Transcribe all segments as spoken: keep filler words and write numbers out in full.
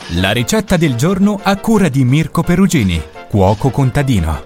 La ricetta del giorno a cura di Mirko Perugini, cuoco contadino.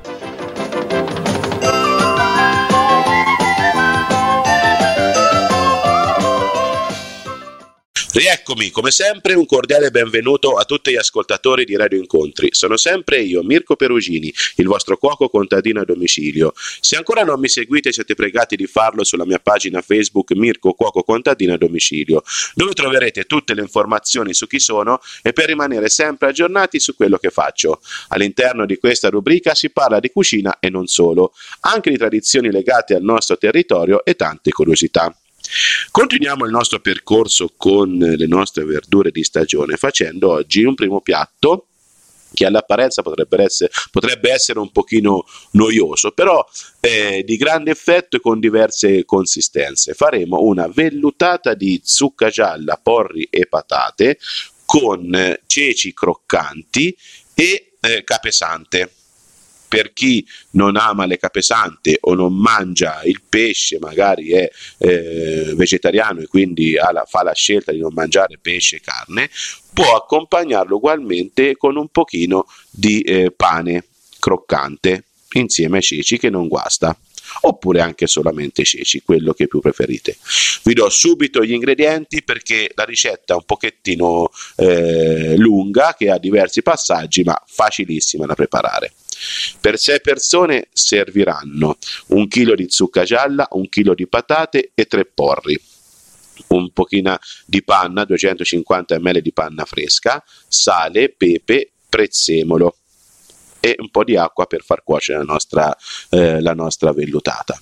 Rieccomi, come sempre un cordiale benvenuto a tutti gli ascoltatori di Radio Incontri. Sono sempre io, Mirko Perugini, il vostro cuoco contadino a domicilio. Se ancora non mi seguite siete pregati di farlo sulla mia pagina Facebook Mirko Cuoco Contadino a domicilio, dove troverete tutte le informazioni su chi sono e per rimanere sempre aggiornati su quello che faccio. All'interno di questa rubrica si parla di cucina e non solo, anche di tradizioni legate al nostro territorio e tante curiosità. Continuiamo il nostro percorso con le nostre verdure di stagione facendo oggi un primo piatto che all'apparenza potrebbe essere, potrebbe essere un pochino noioso, però è di grande effetto e con diverse consistenze. Faremo una vellutata di zucca gialla, porri e patate con ceci croccanti e eh, capesante. Per chi non ama le capesante o non mangia il pesce, magari è eh, vegetariano e quindi ha la, fa la scelta di non mangiare pesce e carne, può accompagnarlo ugualmente con un pochino di eh, pane croccante insieme ai ceci che non guasta, oppure anche solamente ceci, quello che più preferite. Vi do subito gli ingredienti perché la ricetta è un pochettino eh, lunga, che ha diversi passaggi ma facilissima da preparare. Per sei persone serviranno un chilo di zucca gialla, un chilo di patate e tre porri, un pochino di panna, duecentocinquanta millilitri di panna fresca, sale, pepe, prezzemolo e un po' di acqua per far cuocere la nostra, eh, la nostra vellutata.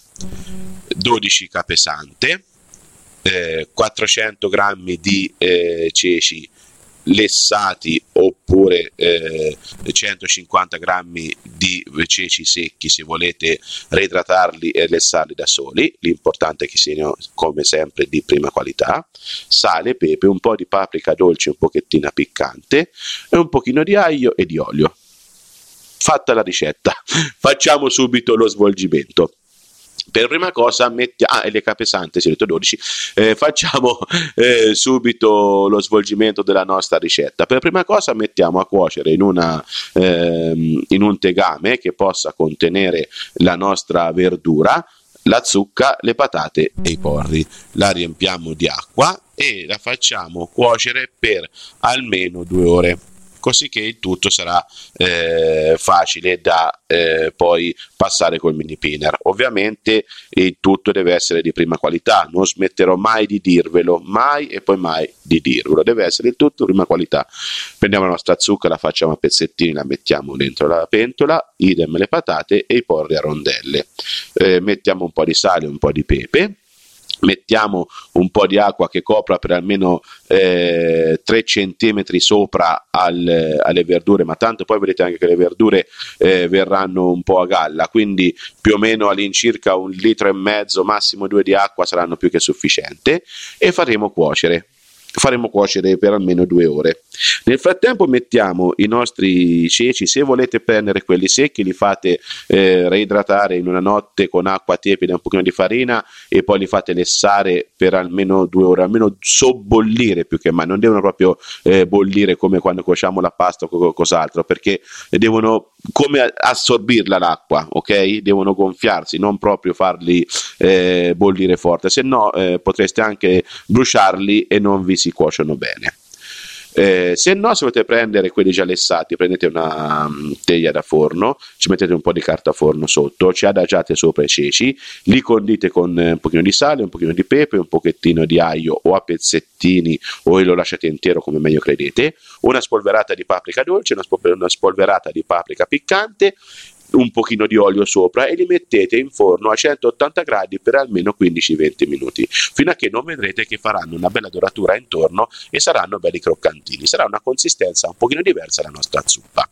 dodici capesante, eh, quattrocento grammi di eh, ceci lessati oppure eh, centocinquanta grammi di ceci secchi se volete reidratarli e lessarli da soli, l'importante è che siano come sempre di prima qualità, sale, pepe, un po' di paprika dolce un pochettino piccante e un pochino di aglio e di olio. Fatta la ricetta, facciamo subito lo svolgimento. Per prima cosa mettiamo, ah, e le capesante, si è detto dodici, eh, facciamo eh, subito lo svolgimento della nostra ricetta. Per prima cosa mettiamo a cuocere in, una, ehm, in un tegame che possa contenere la nostra verdura, la zucca, le patate e i porri. La riempiamo di acqua e la facciamo cuocere per almeno due ore. Così che il tutto sarà eh, facile da eh, poi passare col mini pinner. Ovviamente il tutto deve essere di prima qualità, non smetterò mai di dirvelo, mai e poi mai di dirvelo, deve essere il tutto di prima qualità. Prendiamo la nostra zucca, la facciamo a pezzettini, la mettiamo dentro la pentola, idem le patate e i porri a rondelle. Eh, mettiamo un po' di sale, un po' di pepe. Mettiamo un po' di acqua che copra per almeno eh, tre centimetri sopra al, alle verdure, ma tanto poi vedete anche che le verdure eh, verranno un po' a galla, quindi più o meno all'incirca un litro e mezzo, massimo due di acqua saranno più che sufficiente e faremo cuocere. Faremo cuocere per almeno due ore. Nel frattempo mettiamo i nostri ceci, se volete prendere quelli secchi li fate eh, reidratare in una notte con acqua tiepida e un pochino di farina e poi li fate lessare per almeno due ore, almeno sobbollire più che mai, non devono proprio eh, bollire come quando cuociamo la pasta o cos'altro, perché devono come assorbirla l'acqua, ok? Devono gonfiarsi, non proprio farli eh, bollire forte, se no eh, potreste anche bruciarli e non vi si cuociono bene. Eh, se no, se volete prendere quelli già lessati, prendete una um, teglia da forno, ci mettete un po' di carta forno sotto, ci adagiate sopra i ceci, li condite con eh, un pochino di sale, un pochino di pepe, un pochettino di aglio o a pezzettini o lo lasciate intero come meglio credete, una spolverata di paprika dolce, una, spol- una spolverata di paprika piccante, un pochino di olio sopra e li mettete in forno a centottanta gradi per almeno quindici venti minuti, fino a che non vedrete che faranno una bella doratura intorno e saranno belli croccantini. Sarà una consistenza un pochino diversa dalla nostra zuppa.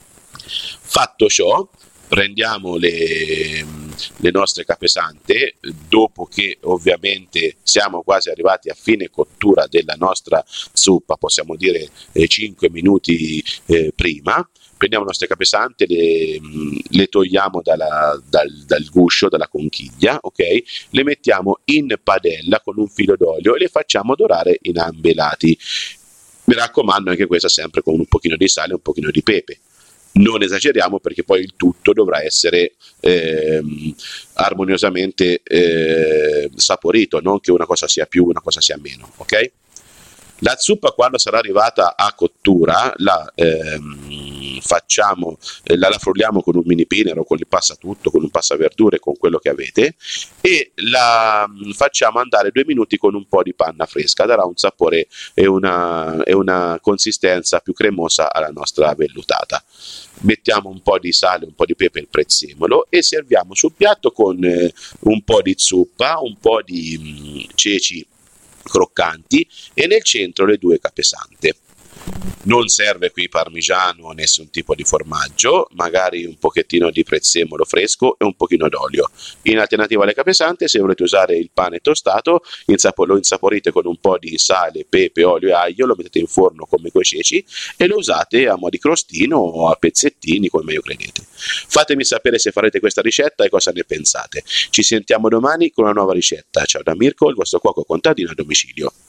Fatto ciò, prendiamo le, le nostre capesante, dopo che ovviamente siamo quasi arrivati a fine cottura della nostra zuppa, possiamo dire eh, cinque minuti eh, prima. Prendiamo le nostre capesante, le, le togliamo dalla, dal, dal guscio, dalla conchiglia, ok? Le mettiamo in padella con un filo d'olio e le facciamo dorare in ambi i lati. Mi raccomando, anche questa sempre con un pochino di sale e un pochino di pepe. Non esageriamo, perché poi il tutto dovrà essere ehm, armoniosamente eh, saporito, non che una cosa sia più, una cosa sia meno, ok? La zuppa, quando sarà arrivata a cottura, la ehm, facciamo, eh, la, la frulliamo con un mini pinner o con il passatutto, con un passaverdure, con quello che avete, e la mh, facciamo andare due minuti con un po' di panna fresca. Darà un sapore e una, e una consistenza più cremosa alla nostra vellutata. Mettiamo un po' di sale, un po' di pepe e il prezzemolo e serviamo sul piatto con eh, un po' di zuppa, un po' di mh, ceci croccanti e nel centro le due capesante. Non serve qui parmigiano o nessun tipo di formaggio, magari un pochettino di prezzemolo fresco e un pochino d'olio. In alternativa alle capesante, se volete usare il pane tostato, lo insaporite con un po' di sale, pepe, olio e aglio, lo mettete in forno come coi ceci e lo usate a mo' di crostino o a pezzettini, come meglio credete. Fatemi sapere se farete questa ricetta e cosa ne pensate. Ci sentiamo domani con una nuova ricetta. Ciao da Mirko, il vostro cuoco contadino a domicilio.